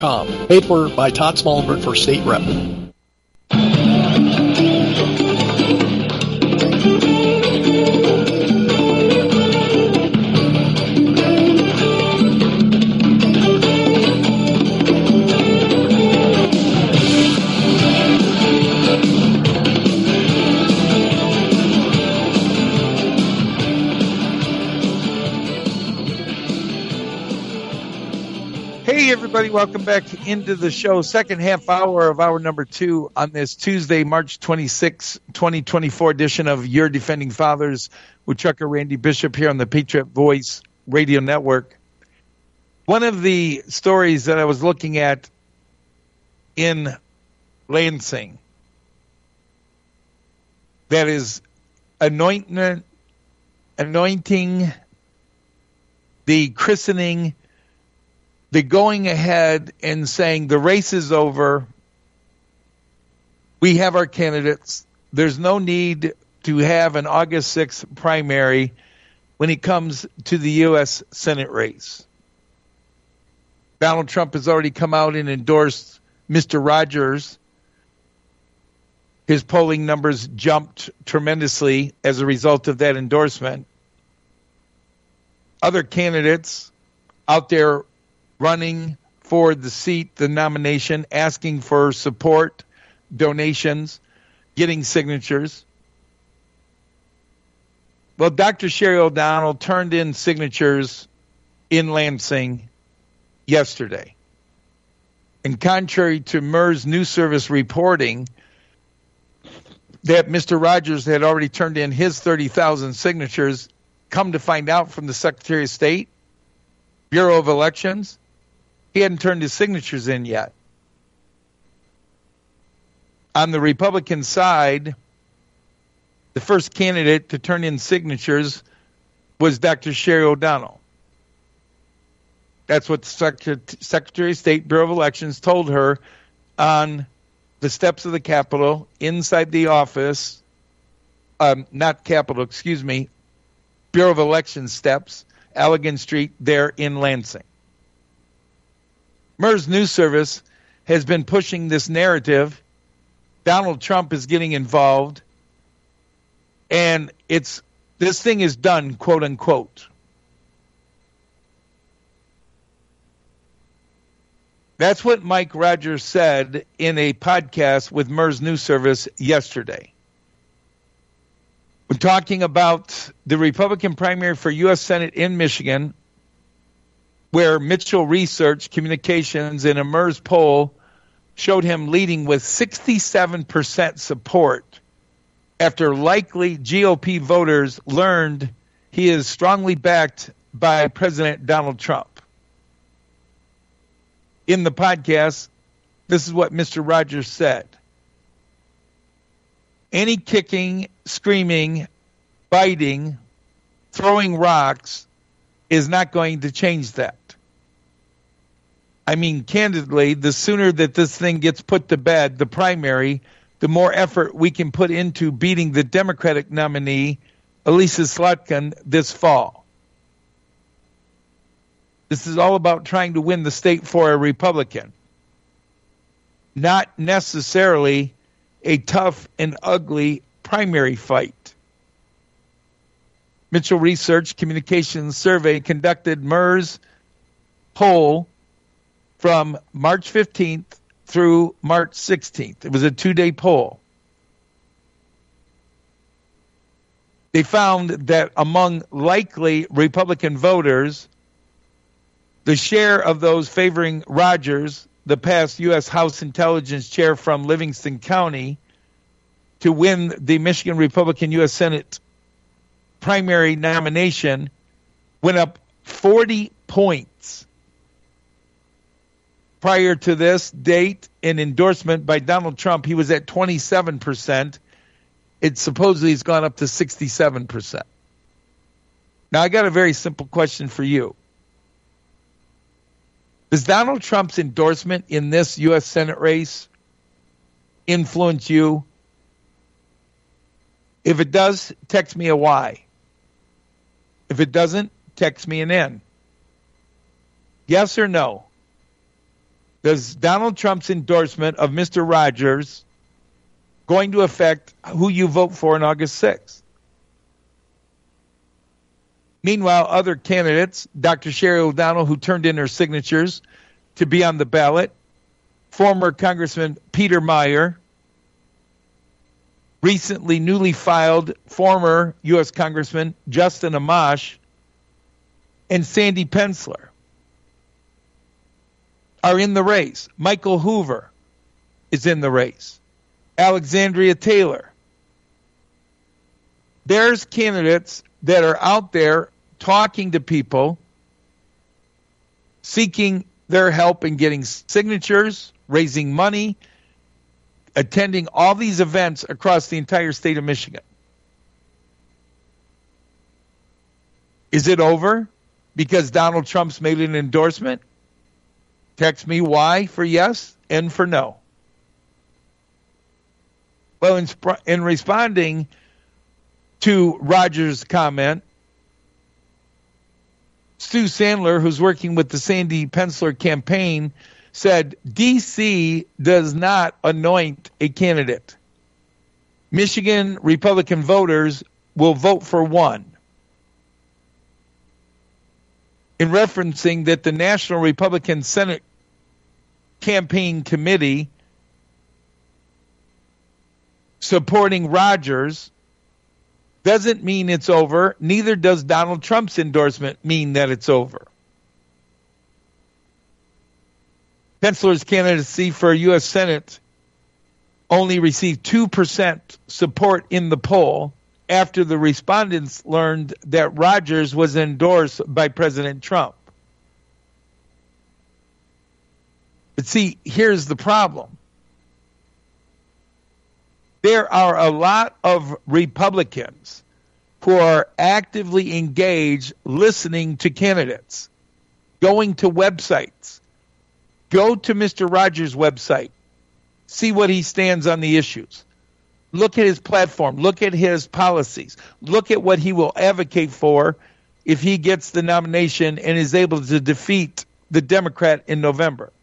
Paid for by Todd Smallbird for State Rep. Hey, everybody, welcome back into the show. Second half hour of hour number 2 on this Tuesday, March 26, 2024 edition of Your Defending Fathers with Trucker Randy Bishop here on the Patriot Voice Radio Network. One of the stories that I was looking at in Lansing that is anointing the christening, the going ahead and saying the race is over. We have our candidates. There's no need to have an August 6th primary when it comes to the U.S. Senate race. Donald Trump has already come out and endorsed Mr. Rogers. His polling numbers jumped tremendously as a result of that endorsement. Other candidates out there running for the seat, the nomination, asking for support, donations, getting signatures. Well, Dr. Sherry O'Donnell turned in signatures in Lansing yesterday. And contrary to MERS News Service reporting that Mr. Rogers had already turned in his 30,000 signatures, come to find out from the Secretary of State, Bureau of Elections, he hadn't turned his signatures in yet. On the Republican side, the first candidate to turn in signatures was Dr. Sherry O'Donnell. That's what the Secretary of State, Bureau of Elections, told her on the steps of the Capitol, inside the office, not Capitol, excuse me, Bureau of Elections steps, Allegan Street, there in Lansing. MERS News Service has been pushing this narrative. Donald Trump is getting involved, and this thing is done, quote unquote. That's what Mike Rogers said in a podcast with MERS News Service yesterday. We're talking about the Republican primary for U.S. Senate in Michigan, where Mitchell Research Communications in a MERS poll showed him leading with 67% support after likely GOP voters learned he is strongly backed by President Donald Trump. In the podcast, this is what Mr. Rogers said. Any kicking, screaming, biting, throwing rocks is not going to change that. I mean, candidly, the sooner that this thing gets put to bed, the primary, the more effort we can put into beating the Democratic nominee, Elisa Slotkin, this fall. This is all about trying to win the state for a Republican, not necessarily a tough and ugly primary fight. Mitchell Research Communications Survey conducted MERS poll from March 15th through March 16th. It was a 2-day poll. They found that among likely Republican voters, the share of those favoring Rogers, the past U.S. House Intelligence Chair from Livingston County, to win the Michigan Republican U.S. Senate primary nomination, went up 40 points. Prior to this date and endorsement by Donald Trump, he was at 27%. It supposedly has gone up to 67%. Now, I got a very simple question for you. Does Donald Trump's endorsement in this U.S. Senate race influence you? If it does, text me a Y. If it doesn't, text me an N. Yes or no? Does Donald Trump's endorsement of Mr. Rogers going to affect who you vote for on August 6th? Meanwhile, other candidates, Dr. Sherry O'Donnell, who turned in her signatures to be on the ballot, former Congressman Peter Meijer, recently newly filed former U.S. Congressman Justin Amash, and Sandy Pensler are in the race. Michael Hoover is in the race. Alexandria Taylor. There's candidates that are out there talking to people, seeking their help in getting signatures, raising money, attending all these events across the entire state of Michigan. Is it over because Donald Trump's made an endorsement? Text me Y for yes and for no. Well, in responding to Rogers' comment, Stu Sandler, who's working with the Sandy Pensler campaign, said D.C. does not anoint a candidate. Michigan Republican voters will vote for one. In referencing that the National Republican Senate Campaign Committee supporting Rogers doesn't mean it's over. Neither does Donald Trump's endorsement mean that it's over. Pensler's candidacy for U.S. Senate only received 2% support in the poll after the respondents learned that Rogers was endorsed by President Trump. But see, here's the problem. There are a lot of Republicans who are actively engaged listening to candidates, going to websites. Go to Mr. Rogers' website. See what he stands on the issues. Look at his platform. Look at his policies. Look at what he will advocate for if he gets the nomination and is able to defeat the Democrat in November.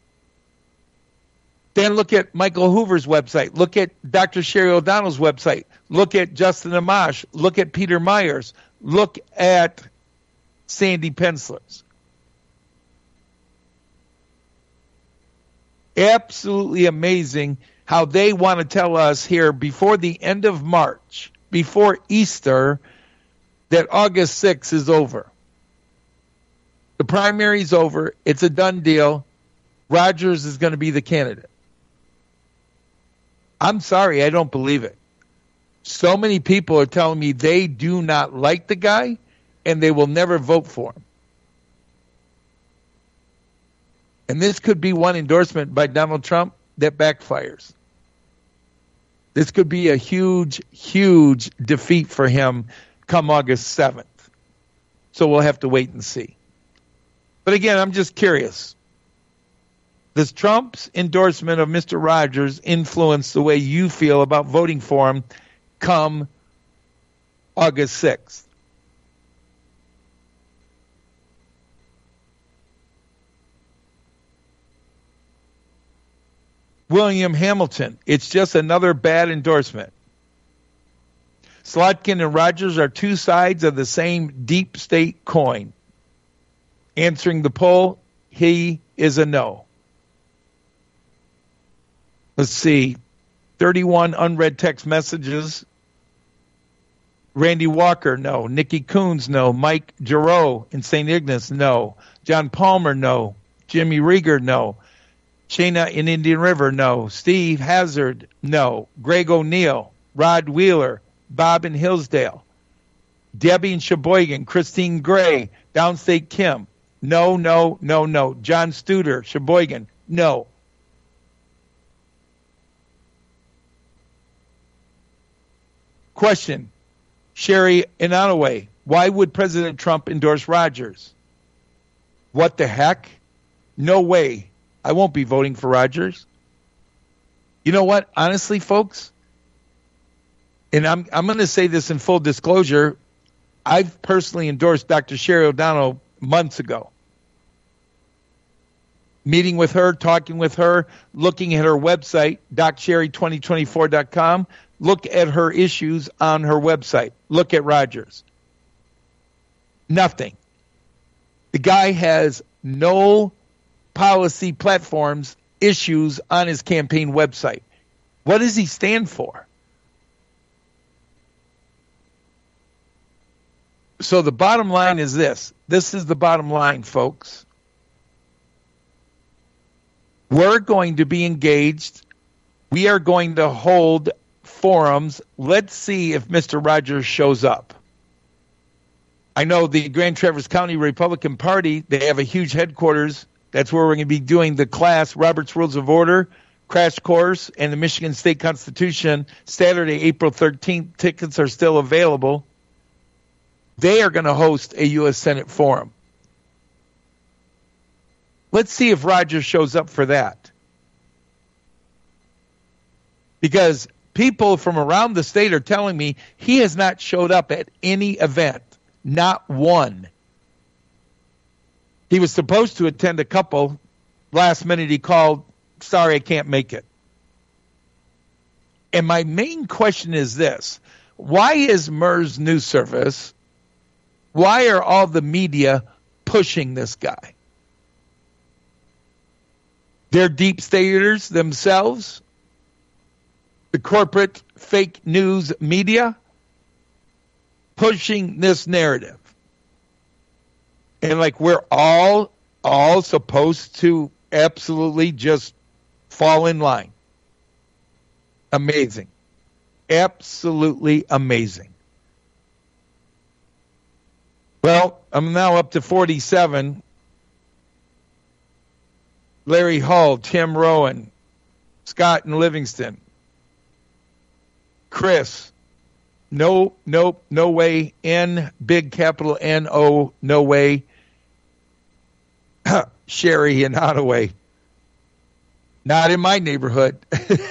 Then look at Michael Hoover's website. Look at Dr. Sherry O'Donnell's website. Look at Justin Amash. Look at Peter Meyer's. Look at Sandy Pensler's. Absolutely amazing how they want to tell us here before the end of March, before Easter, that August 6th is over. The primary's over. It's a done deal. Rogers is going to be the candidate. I'm sorry, I don't believe it. So many people are telling me they do not like the guy and they will never vote for him. And this could be one endorsement by Donald Trump that backfires. This could be a huge, huge defeat for him come August 7th. So we'll have to wait and see. But again, I'm just curious. Does Trump's endorsement of Mr. Rogers influence the way you feel about voting for him come August 6th? William Hamilton, it's just another bad endorsement. Slotkin and Rogers are two sides of the same deep state coin. Answering the poll, he is a no. Let's see, 31 unread text messages. Randy Walker, no. Nikki Coons, no. Mike Giroux in St. Ignace, no. John Palmer, no. Jimmy Rieger, no. Shayna in Indian River, no. Steve Hazard, no. Greg O'Neill, Rod Wheeler, Bob in Hillsdale. Debbie in Sheboygan, Christine Gray, Downstate Kim, no, no, no, no. John Studer, Sheboygan, no. Question, Sherry in Onaway, why would President Trump endorse Rogers? What the heck? No way. I won't be voting for Rogers. You know what? Honestly, folks, and I'm going to say this in full disclosure, I've personally endorsed Dr. Sherry O'Donnell months ago. meeting with her, talking with her, looking at her website, DocSherry2024.com. Look at her issues on her website. Look at Rogers. Nothing. The guy has no policy platforms, issues on his campaign website. What does he stand for? So the bottom line is this. This is the bottom line, folks. We're going to be engaged. We are going to hold forums. Let's see if Mr. Rogers shows up. I know the Grand Traverse County Republican Party, they have a huge headquarters. That's where we're going to be doing the class, Robert's Rules of Order, Crash Course, and the Michigan State Constitution, Saturday, April 13th. Tickets are still available. They are going to host a U.S. Senate forum. Let's see if Rogers shows up for that. Because people from around the state are telling me he has not showed up at any event. Not one. He was supposed to attend a couple. Last minute he called, sorry, I can't make it. And my main question is this. Why is MERS News Service, why are all the media pushing this guy? They're deep staters themselves, the corporate fake news media, pushing this narrative. And like we're all supposed to absolutely just fall in line. Amazing. Absolutely amazing. Well, I'm now up to 47. Larry Hull, Tim Rowan, Scott and Livingston, Chris, no way, N, big capital N-O, no way, Sherry in Ottaway, not in my neighborhood.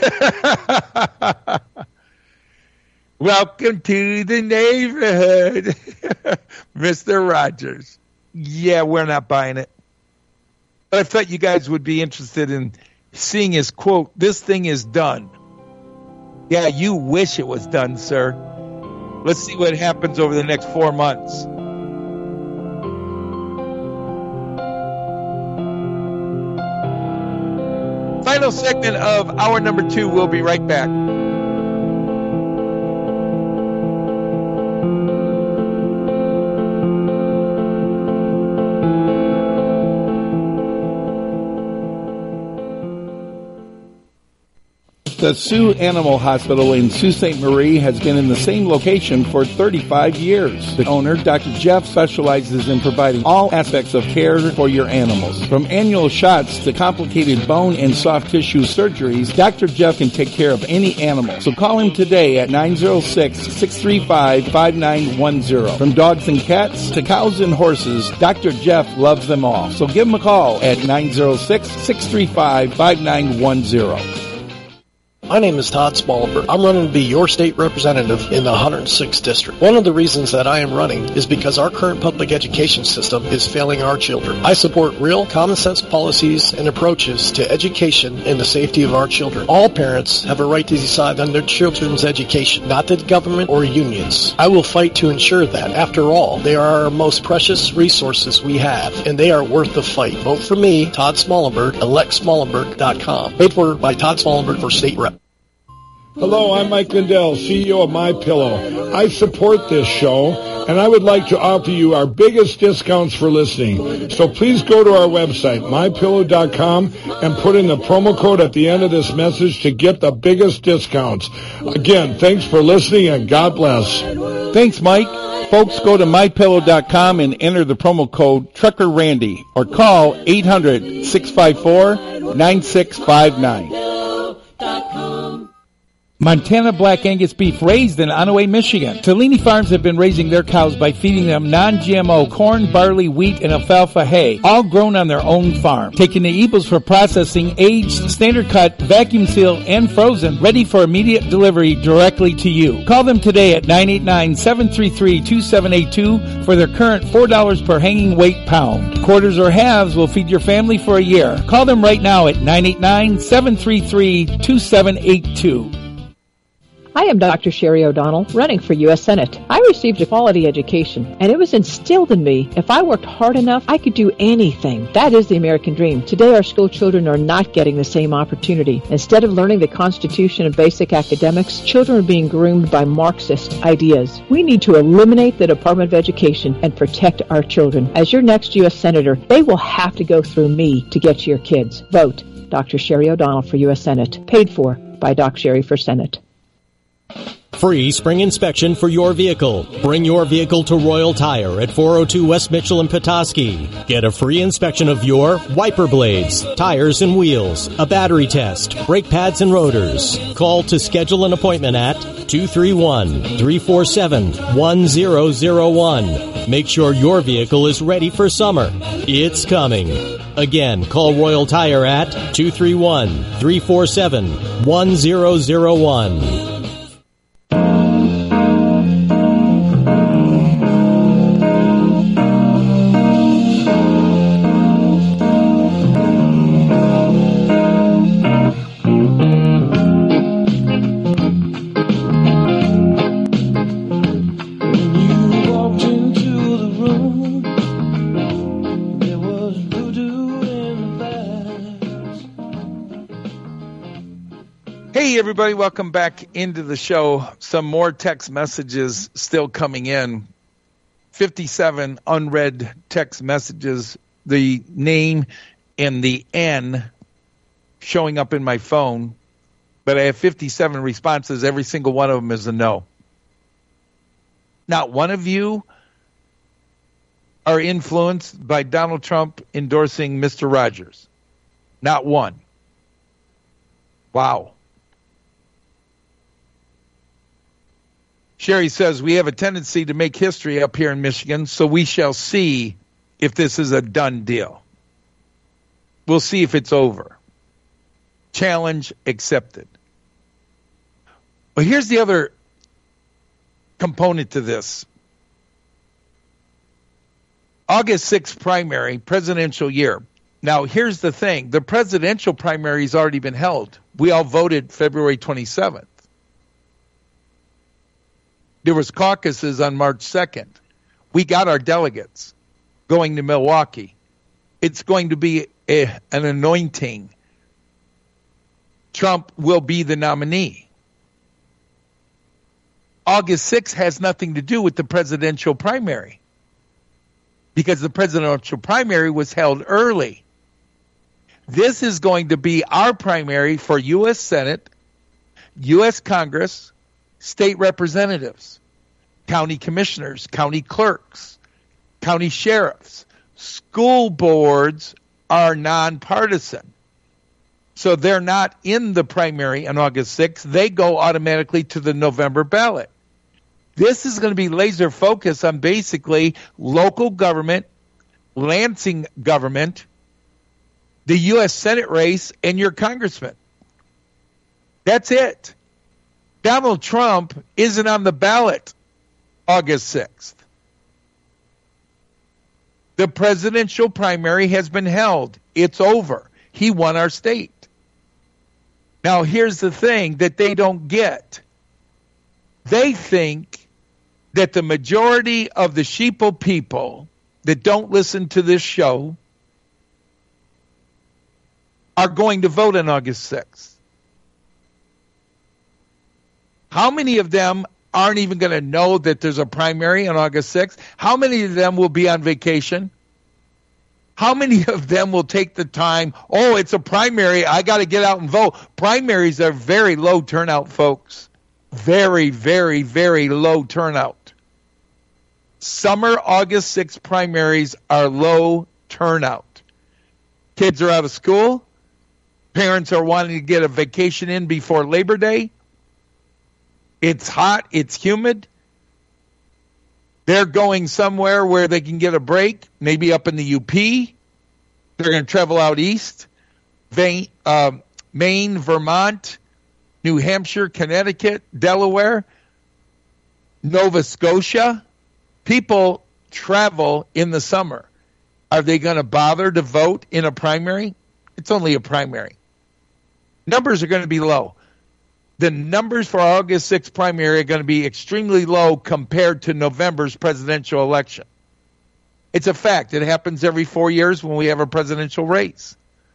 Welcome to the neighborhood, Mr. Rogers. Yeah, we're not buying it. But I thought you guys would be interested in seeing his quote, this thing is done. Yeah, you wish it was done, sir. Let's see what happens over the next 4 months. Final segment of hour number 2. We'll be right back. The Sioux Animal Hospital in Sault Ste. Marie has been in the same location for 35 years. The owner, Dr. Jeff, specializes in providing all aspects of care for your animals. From annual shots to complicated bone and soft tissue surgeries, Dr. Jeff can take care of any animal. So call him today at 906-635-5910. From dogs and cats to cows and horses, Dr. Jeff loves them all. So give him a call at 906-635-5910. My name is Todd Smallberg. I'm running to be your state representative in the 106th District. One of the reasons that I am running is because our current public education system is failing our children. I support real, common sense policies and approaches to education and the safety of our children. All parents have a right to decide on their children's education, not the government or unions. I will fight to ensure that. After all, they are our most precious resources we have, and they are worth the fight. Vote for me, Todd Smallberg, electsmallenberg.com. Paid for by Todd Smallberg for state rep. Hello, I'm Mike Lindell, CEO of MyPillow. I support this show, and I would like to offer you our biggest discounts for listening. So please go to our website, MyPillow.com, and put in the promo code at the end of this message to get the biggest discounts. Again, thanks for listening, and God bless. Thanks, Mike. Folks, go to MyPillow.com and enter the promo code TruckerRandy or call 800-654-9659. Montana Black Angus beef raised in Onaway, Michigan. Tellini Farms have been raising their cows by feeding them non-GMO corn, barley, wheat, and alfalfa hay, all grown on their own farm. Taking the eeples for processing, aged, standard cut, vacuum sealed, and frozen, ready for immediate delivery directly to you. Call them today at 989-733-2782 for their current $4 per hanging weight pound. Quarters or halves will feed your family for a year. Call them right now at 989-733-2782. I am Dr. Sherry O'Donnell, running for U.S. Senate. I received a quality education, and it was instilled in me if I worked hard enough, I could do anything. That is the American dream. Today, our school children are not getting the same opportunity. Instead of learning the Constitution and basic academics, children are being groomed by Marxist ideas. We need to eliminate the Department of Education and protect our children. As your next U.S. Senator, they will have to go through me to get to your kids. Vote Dr. Sherry O'Donnell for U.S. Senate. Paid for by Doc Sherry for Senate. Free spring inspection for your vehicle. Bring your vehicle to Royal Tire at 402 West Mitchell and Petoskey. Get a free inspection of your wiper blades, tires and wheels, a battery test, brake pads and rotors. Call to schedule an appointment at 231-347-1001. Make sure your vehicle is ready for summer. It's coming. Again, call Royal Tire at 231-347-1001. Everybody, welcome back into the show. Some more text messages still coming in. 57 unread text messages. The name and the N showing up in my phone, but I have 57 responses. Every single one of them is a no. Not one of you are influenced by Donald Trump endorsing Mr. Rogers. Not one. Wow. Sherry says, we have a tendency to make history up here in Michigan, so we shall see if this is a done deal. We'll see if it's over. Challenge accepted. But here's the other component to this. August 6th primary, presidential year. Now, here's the thing. The presidential primary has already been held. We all voted February 27th. There was caucuses on March 2nd. We got our delegates going to Milwaukee. It's going to be an anointing. Trump will be the nominee. August 6th has nothing to do with the presidential primary because the presidential primary was held early. This is going to be our primary for U.S. Senate, U.S. Congress, state representatives, county commissioners, county clerks, county sheriffs. School boards are nonpartisan. So they're not in the primary on August 6th. They go automatically to the November ballot. This is going to be laser focused on basically local government, Lansing government, the U.S. Senate race, and your congressman. That's it. Donald Trump isn't on the ballot August 6th. The presidential primary has been held. It's over. He won our state. Now, here's the thing that they don't get. They think that the majority of the sheeple people that don't listen to this show are going to vote on August 6th. How many of them aren't even going to know that there's a primary on August 6th? How many of them will be on vacation? How many of them will take the time, oh, it's a primary, I got to get out and vote? Primaries are very low turnout, folks. Very, very, very low turnout. Summer August 6th primaries are low turnout. Kids are out of school. Parents are wanting to get a vacation in before Labor Day. It's hot. It's humid. They're going somewhere where they can get a break, maybe up in the UP. They're going to travel out east, Maine, Vermont, New Hampshire, Connecticut, Delaware, Nova Scotia. People travel in the summer. Are they going to bother to vote in a primary? It's only a primary. Numbers are going to be low. The numbers for August 6th primary are going to be extremely low compared to November's presidential election. It's a fact. It happens every 4 years when we have a presidential race.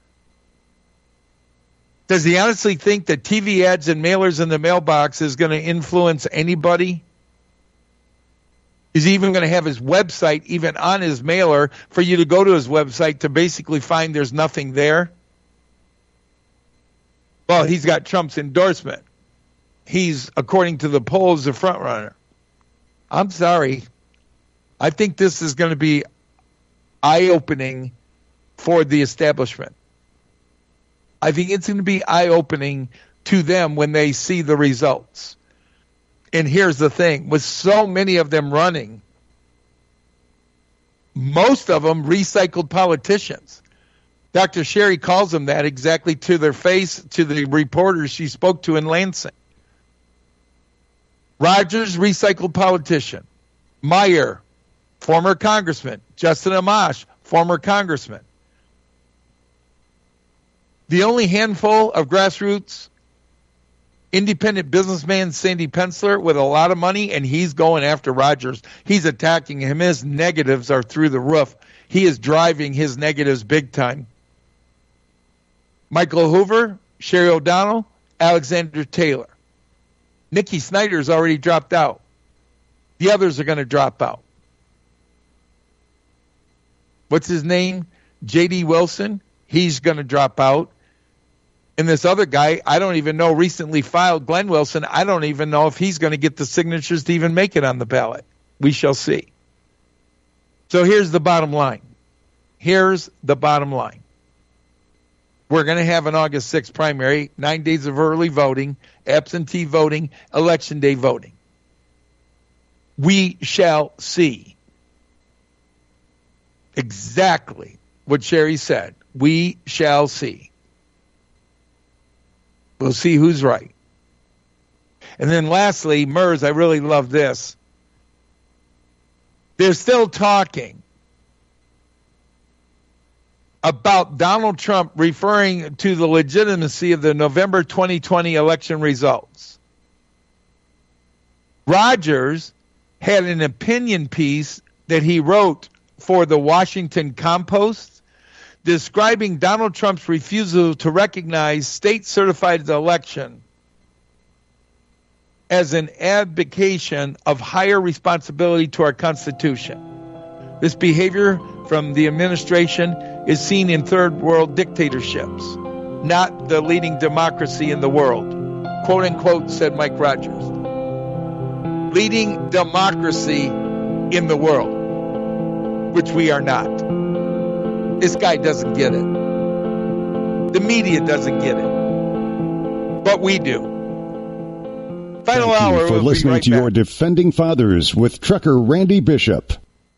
Does he honestly think that TV ads and mailers in the mailbox is going to influence anybody? Is he even going to have his website even on his mailer for you to go to his website to basically find there's nothing there? Well, he's got Trump's endorsement. He's, according to the polls, the front runner. I'm sorry. I think this is going to be eye-opening for the establishment. I think it's going to be eye-opening to them when they see the results. And here's the thing. With so many of them running, most of them recycled politicians. Dr. Sherry calls them that exactly to their face, to the reporters she spoke to in Lansing. Rogers, recycled politician. Meyer, former congressman. Justin Amash, former congressman. The only handful of grassroots independent businessman, Sandy Pensler, with a lot of money, and he's going after Rogers. He's attacking him. His negatives are through the roof. He is driving his negatives big time. Michael Hoover, Sherry O'Donnell, Alexander Taylor. Nikki Snyder's already dropped out. The others are going to drop out. What's his name? J.D. Wilson. He's going to drop out. And this other guy, I don't even know, recently filed, Glenn Wilson, I don't even know if he's going to get the signatures to even make it on the ballot. We shall see. So here's the bottom line. Here's the bottom line. We're going to have an August 6th primary, 9 days of early voting, absentee voting, election day voting. We shall see exactly what Sherry said. We shall see. We'll see who's right. And then lastly, MERS, I really love this. They're still talking about Donald Trump referring to the legitimacy of the November 2020 election results. Rogers had an opinion piece that he wrote for the Washington Compost describing Donald Trump's refusal to recognize state-certified election as an abdication of higher responsibility to our Constitution. This behavior from the administration is seen in third world dictatorships, not the leading democracy in the world. Quote unquote, said Mike Rogers. Leading democracy in the world, which we are not. This guy doesn't get it. The media doesn't get it. But we do. Final Thank hour. you for we'll listening to your Defending Fathers with trucker Randy Bishop.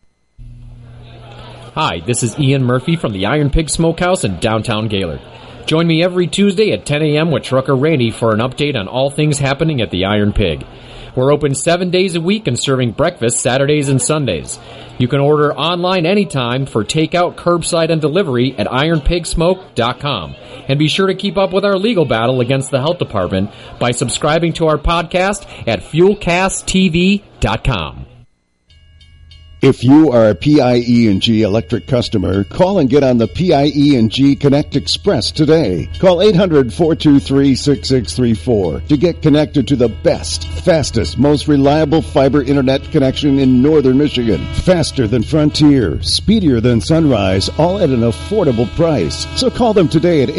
Hi, this is Ian Murphy from the Iron Pig Smokehouse in downtown Gaylord. Join me every Tuesday at 10 a.m. with Trucker Randy for an update on all things happening at the Iron Pig. We're open 7 days a week and serving breakfast Saturdays and Sundays. You can order online anytime for takeout, curbside, and delivery at ironpigsmoke.com. And be sure to keep up with our legal battle against the health department by subscribing to our podcast at fuelcasttv.com. If you are a PIE&G electric customer, call and get on the PIE&G Connect Express today. Call 800-423-6634 to get connected to the best, fastest, most reliable fiber internet connection in northern Michigan. Faster than Frontier, speedier than Sunrise, all at an affordable price. So call them today at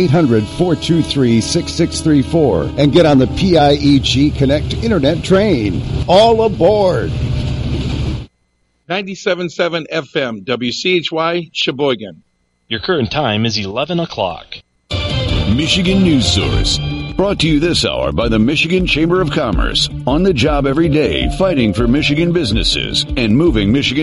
800-423-6634 and get on the PIE&G Connect internet train. All aboard! 97.7 FM, WCHY, Sheboygan. Your current time is 11 o'clock. Michigan News Source, Brought to you this hour by the Michigan Chamber of Commerce. On the job every day, fighting for Michigan businesses and moving Michigan